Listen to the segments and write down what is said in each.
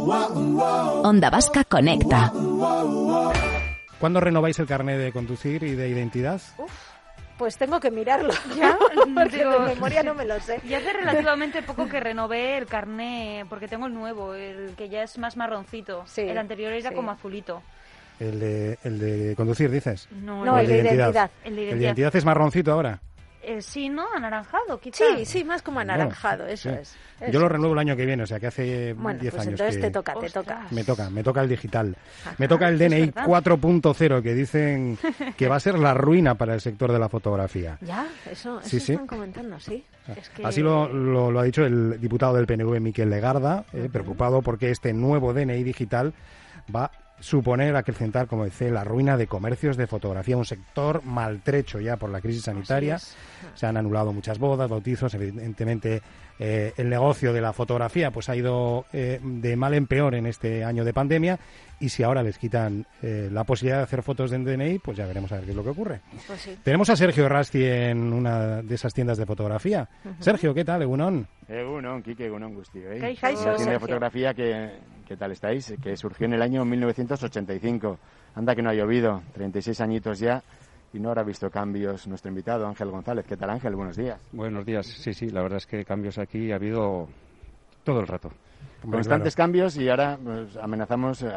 Onda Vasca Conecta. ¿Cuándo renováis el carnet de conducir y de identidad? Pues tengo que mirarlo, ¿Ya? porque de memoria no me lo sé. Y hace relativamente poco que renové el carné, porque tengo el nuevo, el que ya es más marroncito. Sí, el anterior era sí. como azulito. ¿El de conducir, dices? No, el de identidad. El de ¿El de identidad es marroncito ahora? Sí, ¿no? Anaranjado, quizá. Sí, más como anaranjado, eso sí. es. Yo lo renuevo el año que viene, o sea que hace 10 Bueno, pues años entonces que... te toca. Me toca el digital. Ajá, Me toca el eso es DNI verdad. 4.0, que dicen que va a ser la ruina para el sector de la fotografía. Ya, eso Sí. están comentando, sí. Es que... Así lo ha dicho el diputado del PNV, Miquel Legarda, preocupado porque este nuevo DNI digital va a suponer acrecentar, como dice, la ruina de comercios de fotografía, un sector maltrecho ya por la crisis sanitaria. Se han anulado muchas bodas, bautizos, evidentemente el negocio de la fotografía pues ha ido de mal en peor en este año de pandemia, y si ahora les quitan la posibilidad de hacer fotos en DNI, pues ya veremos a ver qué es lo que ocurre. Pues sí. Tenemos a Sergio Rasti en una de esas tiendas de fotografía. Sergio, ¿qué tal, Egunon? Egunon, Quique, Egunon, Gusti. Kaixo, Una tienda de Sergio. fotografía ¿qué tal estáis? Que surgió en el año 1985. Anda que no ha llovido, 36 añitos ya, y no habrá visto cambios nuestro invitado, Ángel González. ¿Qué tal, Ángel? Buenos días. Buenos días. Sí, la verdad es que cambios aquí ha habido todo el rato. Hombre, Constantes claro. cambios, y ahora pues, amanecéis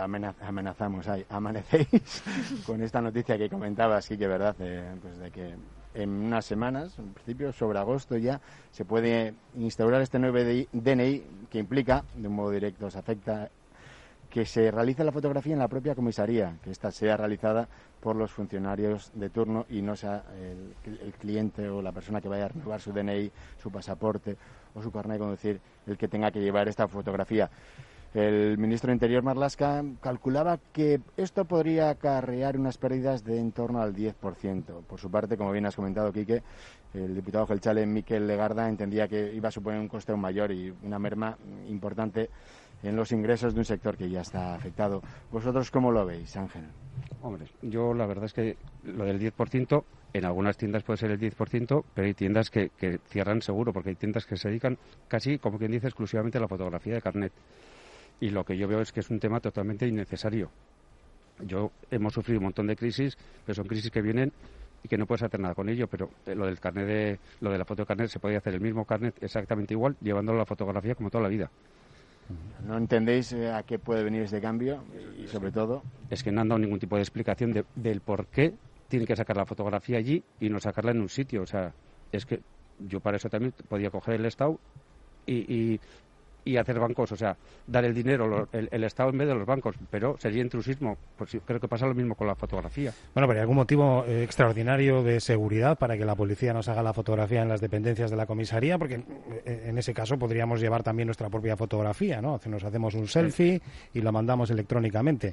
con esta noticia que comentabas, Quique, ¿verdad? Pues de que en unas semanas, en principio sobre agosto ya, se puede instaurar este nuevo DNI que implica, de un modo directo, se afecta que se realice la fotografía en la propia comisaría, que ésta sea realizada por los funcionarios de turno y no sea el cliente o la persona que vaya a renovar su DNI, su pasaporte o su carnet de conducir el que tenga que llevar esta fotografía. El ministro de Interior, Marlaska, calculaba que esto podría acarrear unas pérdidas de en torno al 10%. Por su parte, como bien has comentado, Quique, el diputado Jeltzale, Miquel Legarda, entendía que iba a suponer un coste aún mayor y una merma importante en los ingresos de un sector que ya está afectado. ¿Vosotros cómo lo veis, Ángel? Hombre, yo la verdad es que lo del 10%, en algunas tiendas puede ser el 10%, pero hay tiendas que cierran seguro, porque hay tiendas que se dedican casi, como quien dice, exclusivamente a la fotografía de carnet. Y lo que yo veo es que es un tema totalmente innecesario. Hemos sufrido un montón de crisis, pero son crisis que vienen y que no puedes hacer nada con ello, pero lo del carnet lo de la foto de carnet se podía hacer el mismo carnet exactamente igual, llevándolo a la fotografía como toda la vida. ¿No entendéis a qué puede venir este cambio? Y sobre todo... Es que no han dado ningún tipo de explicación del por qué tienen que sacar la fotografía allí y no sacarla en un sitio. O sea, es que yo para eso también podía coger el Estado y hacer bancos, o sea, dar el dinero, el Estado en vez de los bancos, pero sería intrusismo. Pues sí, creo que pasa lo mismo con la fotografía. Bueno, pero ¿hay algún motivo extraordinario de seguridad para que la policía nos haga la fotografía en las dependencias de la comisaría? Porque en ese caso podríamos llevar también nuestra propia fotografía, ¿no? Nos hacemos un selfie y lo mandamos electrónicamente.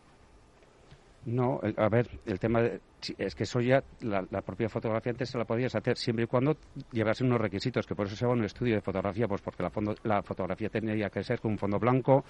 No, a ver, el tema es que eso ya, la propia fotografía antes se la podías hacer siempre y cuando llevase unos requisitos, que por eso se va a un estudio de fotografía, pues porque la fotografía tenía que ser con un fondo blanco,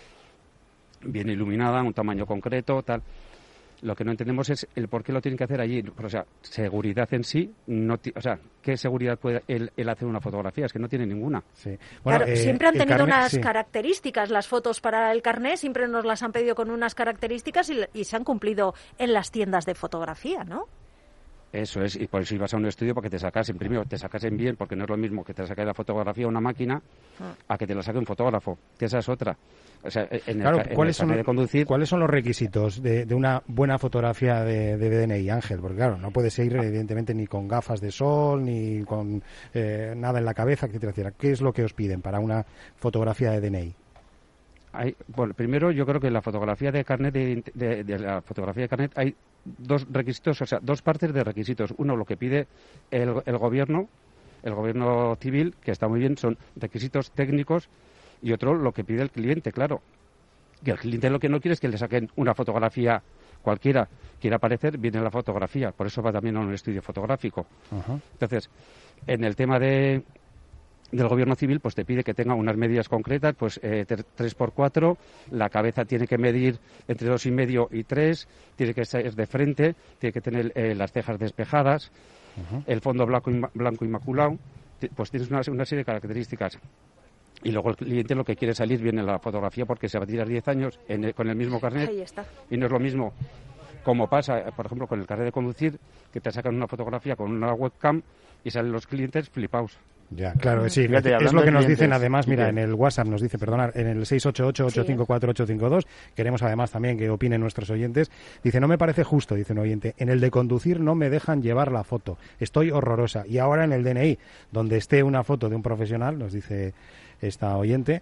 bien iluminada, un tamaño concreto, tal. Lo que no entendemos es el por qué lo tienen que hacer allí. O sea, seguridad en sí, o sea, ¿qué seguridad puede él hacer una fotografía? Es que no tiene ninguna. Sí. Bueno, Claro, siempre han tenido unas sí. características las fotos para el carné, siempre nos las han pedido con unas características y se han cumplido en las tiendas de fotografía, ¿no? Eso es, y por eso ibas a un estudio para que te sacasen, primero, te sacasen bien, porque no es lo mismo que te saque la fotografía una máquina a que te la saque un fotógrafo, que esa es otra. O sea, ¿cuáles son los requisitos de una buena fotografía de DNI, Ángel? Porque claro, no puedes ir evidentemente ni con gafas de sol, ni con nada en la cabeza, etcétera. ¿Qué es lo que os piden para una fotografía de DNI? Bueno, primero yo creo que la fotografía de carnet de la fotografía de carnet hay dos requisitos, o sea, dos partes de requisitos. Uno, lo que pide el gobierno civil, que está muy bien, son requisitos técnicos, y otro, lo que pide el cliente, claro. Que el cliente lo que no quiere es que le saquen una fotografía cualquiera, quiere aparecer, viene la fotografía, por eso va también a un estudio fotográfico. Uh-huh. Entonces, en el tema del gobierno civil, pues te pide que tenga unas medidas concretas, pues 3x4, la cabeza tiene que medir entre 2,5 y 3, tiene que ser de frente, tiene que tener las cejas despejadas, el fondo blanco inmaculado, pues tienes una serie de características. Y luego el cliente lo que quiere salir bien en la fotografía porque se va a tirar 10 años con el mismo carnet. Ahí está. Y no es lo mismo como pasa, por ejemplo, con el carnet de conducir, que te sacan una fotografía con una webcam y salen los clientes flipaos. Ya, claro, sí, Fíjate, es lo que nos dicen clientes, además, mira, Quique. en el WhatsApp nos dice, perdona, en el 688-854-852, queremos además también que opinen nuestros oyentes, dice, no me parece justo, dice un oyente, en el de conducir no me dejan llevar la foto, estoy horrorosa, y ahora en el DNI, donde esté una foto de un profesional, nos dice esta oyente,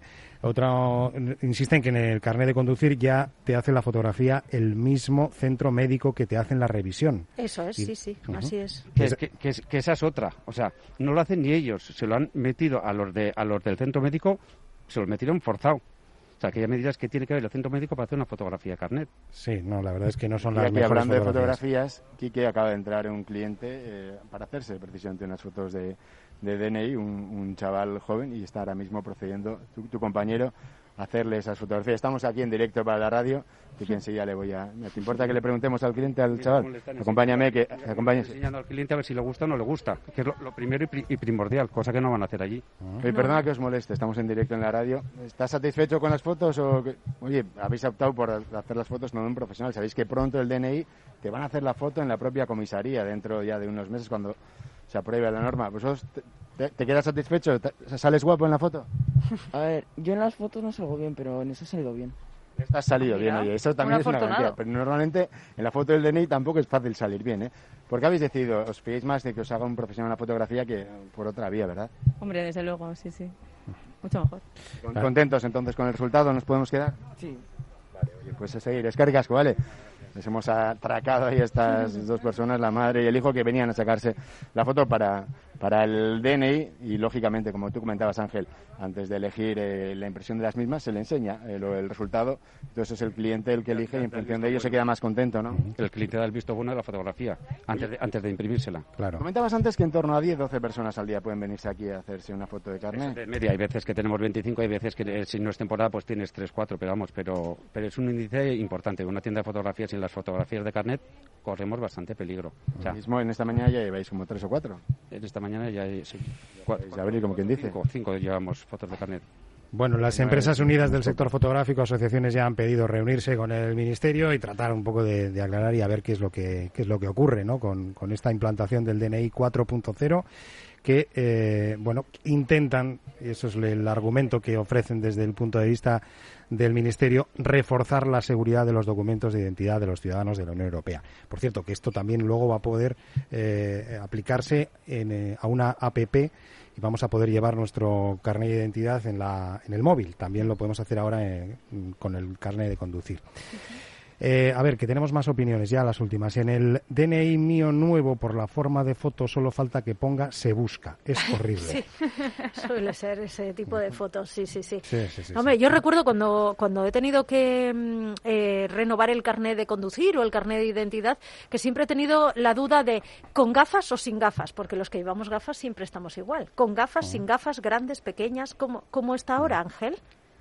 insisten que en el carnet de conducir ya te hace la fotografía el mismo centro médico que te hacen la revisión. Eso es, sí, así es. Que esa es otra. O sea, no lo hacen ni ellos. Se lo han metido a los del centro médico, se lo metieron forzado. O sea, que ya me dirás que tiene que ver el centro médico para hacer una fotografía de carnet. Sí, no, la verdad es que no son Y las aquí, mejores hablando de fotografías. fotografías, Quique, acaba de entrar un cliente para hacerse precisamente unas fotos de DNI, un chaval joven, y está ahora mismo procediendo tu compañero a hacerle esas fotografías. Estamos aquí en directo para la radio, y que enseguida le voy a... ¿Te importa que le preguntemos al cliente, al chaval? Acompáñame, que acompañes. Enseñando al cliente a ver si le gusta o no le gusta, que es lo primero y primordial, cosa que no van a hacer allí. Oye, perdona que os moleste, estamos en directo en la radio. ¿Estás satisfecho con las fotos o oye, habéis optado por hacer las fotos no de un profesional? Sabéis que pronto el DNI te van a hacer la foto en la propia comisaría dentro ya de unos meses cuando se apruebe la norma. ¿Vosotros te quedas satisfecho? ¿Sales guapo en la foto? A ver, yo en las fotos no salgo bien, pero en eso he salido bien. Estás salido bien, Mira, oye, eso también un es una afortunado. garantía. Pero normalmente en la foto del DNI tampoco es fácil salir bien, ¿eh? ¿Por qué habéis decidido? ¿Os fiáis más de que os haga un profesional la fotografía que por otra vía, verdad? Hombre, desde luego, sí, sí. Mucho mejor. ¿Contentos entonces con el resultado? ¿Nos podemos quedar? Sí. Vale, oye, pues a seguir. Es que ricasco, ¿vale? Les hemos atracado ahí a estas dos personas, la madre y el hijo, que venían a sacarse la foto para el DNI y, lógicamente, como tú comentabas, Ángel, antes de elegir la impresión de las mismas, se le enseña el resultado. Entonces es el cliente el que elige y en función de ello se queda más contento, ¿no? El cliente da el visto bueno de la fotografía, antes de imprimírsela. Claro. Comentabas antes que en torno a 10-12 personas al día pueden venirse aquí a hacerse una foto de Eso carnet. de media, hay veces que tenemos 25, hay veces que si no es temporada pues tienes 3-4, pero vamos, pero es un índice importante. Una tienda de fotografías, sin las fotografías de carnet corremos bastante peligro. O sea, Mismo en esta mañana ya lleváis como 3 o 4. en esta mañana ya hay De abrir, como quien dice. 5 llevamos fotos de carnet. Bueno, las empresas unidas del sector fotográfico, asociaciones, ya han pedido reunirse con el Ministerio y tratar un poco de aclarar y a ver qué es lo que ocurre, ¿no? Con esta implantación del DNI 4.0 que, bueno, intentan, y eso es el argumento que ofrecen desde el punto de vista del Ministerio, reforzar la seguridad de los documentos de identidad de los ciudadanos de la Unión Europea. Por cierto, que esto también luego va a poder aplicarse a una APP y vamos a poder llevar nuestro carnet de identidad en el móvil. También lo podemos hacer ahora con el carnet de conducir. A ver, que tenemos más opiniones, ya las últimas. En el DNI mío nuevo, por la forma de foto, solo falta que ponga se busca. Es horrible. Sí, suele ser ese tipo de fotos, sí. Sí, Hombre, yo recuerdo cuando he tenido que renovar el carnet de conducir o el carnet de identidad, que siempre he tenido la duda de con gafas o sin gafas, porque los que llevamos gafas siempre estamos igual. Con gafas, sin gafas, grandes, pequeñas, ¿cómo está ahora, Ángel?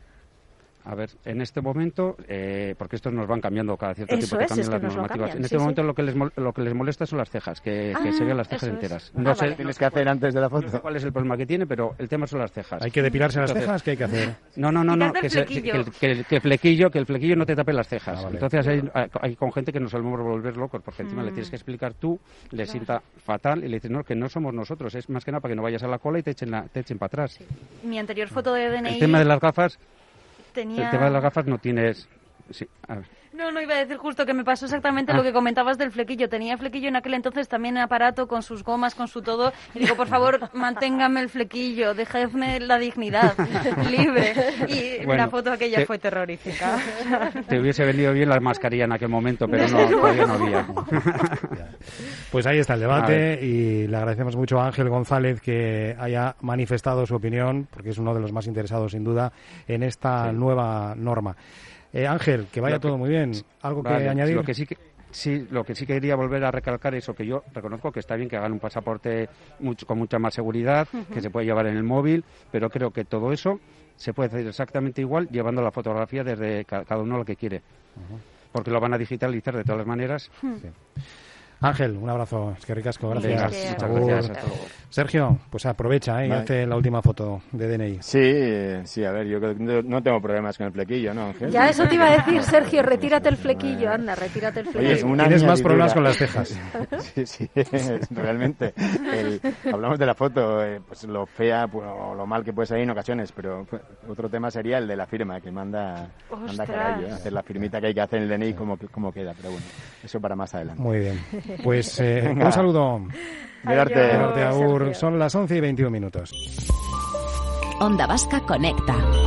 A ver, en este momento, porque estos nos van cambiando cada cierto Eso tiempo, que es, cambian es que las nos lo normativas. cambian, En este sí, momento sí. lo que les molesta son las cejas, que se vean las cejas eso es. enteras. Ah, No sé, vale. Tienes que hacer antes de la no sé foto. cuál es el problema que tiene, pero el tema son las cejas. ¿Hay que depilarse las Entonces, cejas? ¿Qué hay que hacer? No, Quitarte el flequillo. que el flequillo no te tape las cejas. Ah, vale. Entonces hay con gente que nos solemos volver locos, porque encima le tienes que explicar tú, le sienta fatal y le dices, no, que no somos nosotros, es más que nada para que no vayas a la cola y te echen para atrás. Mi anterior foto de DNI El tema de las gafas, tenía... el tema de las gafas no tienes... Sí, a ver. No iba a decir justo que me pasó exactamente lo que comentabas del flequillo. Tenía flequillo en aquel entonces también en aparato, con sus gomas, con su todo. Y digo, por favor, manténgame el flequillo, dejadme la dignidad libre. Y Bueno, la foto aquella fue terrorífica. Te hubiese venido bien la mascarilla en aquel momento, pero no, todavía no había. Pues ahí está el A debate ver. y le agradecemos mucho a Ángel González que haya manifestado su opinión, porque es uno de los más interesados, sin duda, en esta nueva norma. Ángel, que vaya todo muy bien. ¿Algo que Vale, añadir? Lo que sí quería volver a recalcar es eso, que yo reconozco que está bien que hagan un pasaporte con mucha más seguridad, que se puede llevar en el móvil, pero creo que todo eso se puede hacer exactamente igual llevando la fotografía desde cada uno lo que quiere. Porque lo van a digitalizar de todas las maneras. Ángel, un abrazo. Es que ricasco, gracias. Gracias. Muchas Agur. gracias. Hasta luego. Sergio, pues aprovecha y Vale. hazte la última foto de DNI. Sí, a ver, yo creo que no tengo problemas con el flequillo, ¿no, Ángel? Ya eso te iba a decir, Sergio, retírate el flequillo, anda, retírate el Oye, flequillo. es una Tienes más añadidura. problemas con las cejas. Sí, realmente. Hablamos de la foto, pues lo fea pues, o lo mal que puede salir en ocasiones, pero otro tema sería el de la firma, que manda Ostras. carallo, hacer la firmita que hay que hacer en el DNI, cómo queda, pero bueno, eso para más adelante. Muy bien. Pues Venga. un saludo. Cuídate. Adiós. Cuídate, agur. Sergio. Son las 11:21. Onda Vasca Conecta.